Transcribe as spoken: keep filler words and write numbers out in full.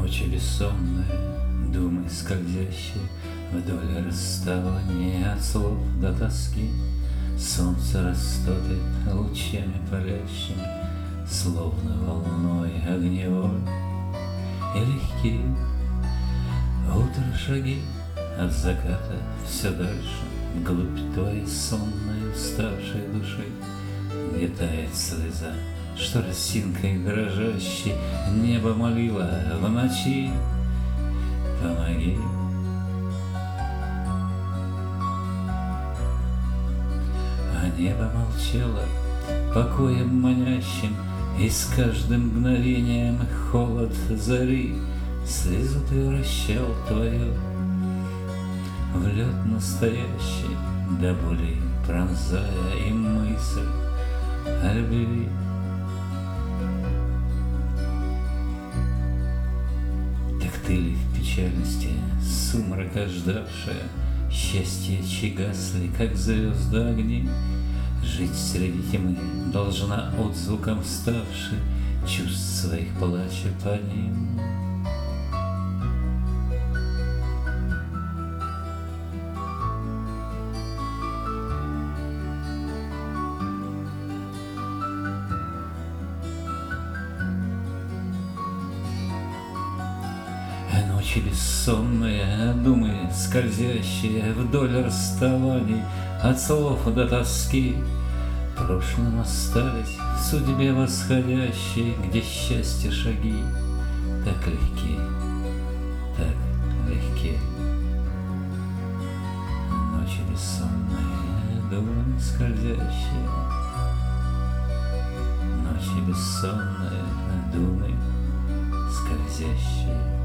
Ночи бессонные, думы скользящие вдоль расставания от слов до тоски. Солнце растопит лучами палящими, словно волной огневой. И легкие утро шаги от заката все дальше, вглубь твоей сонной уставшей души, где тает слеза, что росинкой дрожащей небо молило в ночи. Помоги. А небо молчало покоем манящим, и с каждым мгновением холод зари слезу превращал твою в лед настоящий, до боли пронзая и мысль о любви. Так ты ли в печальности сумрака ждавшая, счастье чьи гасли, как звезды огни, жить среди тьмы должна отзвуком ставшей чувств своих плача по ним? Ночи бессонные, думы скользящие вдоль расставаний от слов до тоски, прошлым остались в судьбе восходящей, где счастье шаги так легки, так легки. Ночи бессонные, думы скользящие, ночи бессонные, думы скользящие.